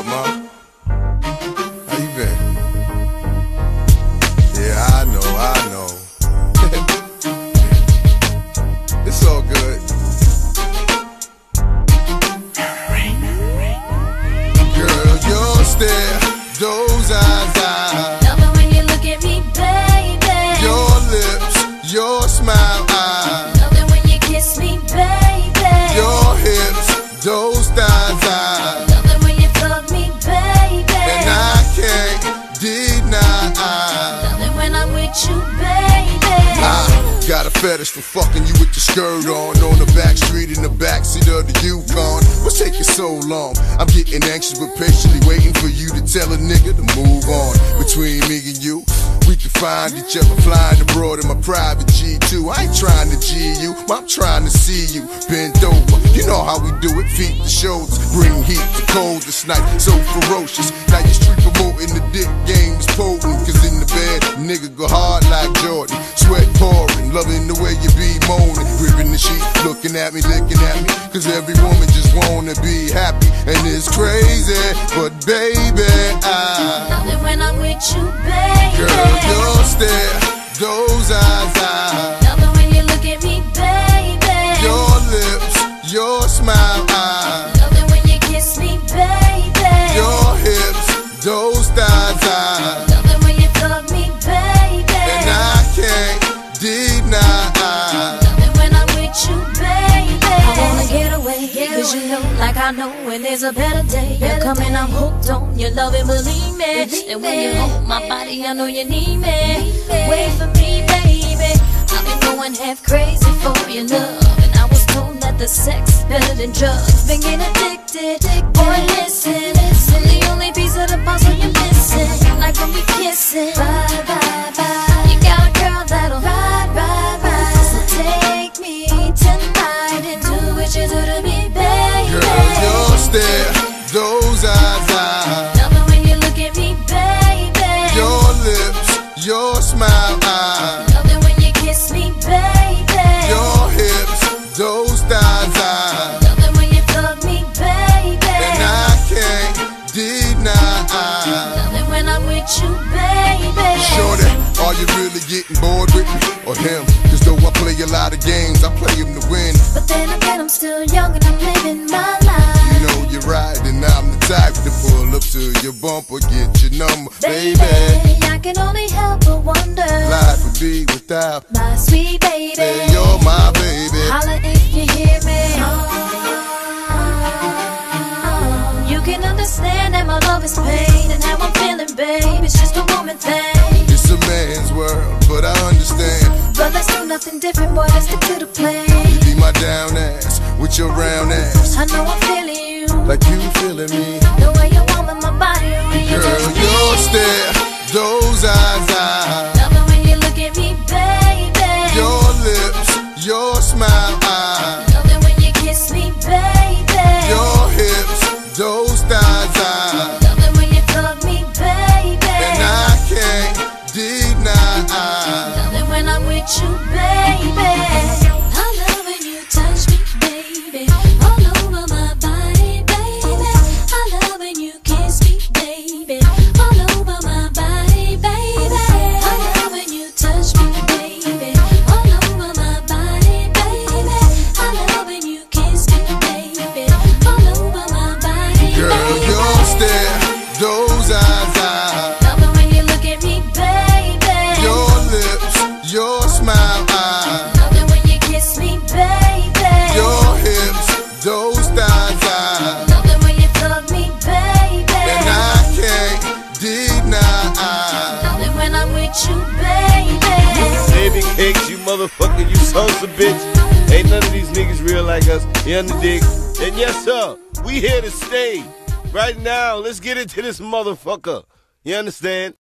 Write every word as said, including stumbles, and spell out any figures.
up, Mom? How you been? Yeah, I know, I know. It's all good. Girl, your stare, those eyes, I love it when you look at me, baby. Your lips, your smile, I love it when you kiss me, baby. Your hips, those thighs, I love it when you fuck me, baby. And I can't deny, I love it when I'm with you, baby. I got a fetish for fucking you with the skirt on On the back street in the backseat of the Yukon. What's taking so long? I'm getting anxious but patiently waiting for you to tell a nigga to move on. Between me and you, we can find each other flying abroad in my private G two. I ain't trying to G you, I'm trying to see you bend over. You know how we do it, feet to shoulders, bring heat to cold this night, so ferocious. Now your street promoting the dick game is potent, cause in the bed, nigga go hard like Jordan. Sweat pouring, loving the way you be moaning, gripping the sheet, looking at me, licking at me, cause every woman just wanna be happy, and it's crazy, but baby, I love it when I'm with you, baby. Girl, your stare, those eyes, I love it when you look at me, baby. Your lips, your smile, I love it when you kiss me, baby. Your hips, those thighs, I love it when you fuck me, baby. And I can't deny, I love it when I'm with you, baby. I wanna get away, get cause away. You know, like I know when there's a better day. You're coming, I'm hooked on your love and believe me. Believe and when you hold my body, I know you need me. Need me. Wait for me, baby. I've been going half crazy for your love, and I was told that the sex better than drugs. Been getting addicted, boy, listen, listen. I'm the only piece of the puzzle you're missing. Like when we kissing, bye, bye, bye. You got a girl that'll ride, ride, ride. So take me tonight and do what you do to me, baby. Girl, your stare, those eyes, I love it when you look at me, baby. Your lips, your smile, I love it when you kiss me, baby. Your hips, those thighs, I love it when you fuck me, baby. And I can't deny, I love it when I'm with you, baby. Shorty, are you really getting bored with me or him? Cause though I play a lot of games, I play them to win. But then again, I'm still young and I'm living my life. You know you're right, and I'm the type to pull up to your bumper, get your number, baby. Baby, I can only help but wonder. Life would be without my sweet baby. Hey, you're my baby. Holla if you hear me. You can understand that my love is pain and how I'm feeling, babe. It's just a woman thing. It's a man's world, but I understand. But let's do nothing different, boy. Let's stick to the plan. You be my down ass with your round ass. I know I'm feeling you, like you feeling me. the way you warm in my body, when you Girl, touch me. your stare, those eyes, I love it when you look at me, baby. Your lips, your smile, I love it when you kiss me, baby. Your hips, those thighs, I love it when you fuck me, baby. And I can't deny, I love it when I'm with you, baby. I love when you touch me, baby, all over my body, baby. I love when you kiss me, baby, all over my body, baby. I love when you touch me, baby, all over my body, baby. I love when you kiss me, baby, all over my body, baby. Girl, your stare, those eyes, I love it when you look at me, baby. Your lips, your smile, I love it when you kiss me, baby. Your hips, those thighs, I love it when you fuck me, baby. And I can't deny, I love it when I'm with you, baby. Baby cakes, you motherfucker, you sons of bitch. Ain't none of these niggas real like us. You underdig? And yes, sir, we here to stay. Right now, let's get into this motherfucker. You understand?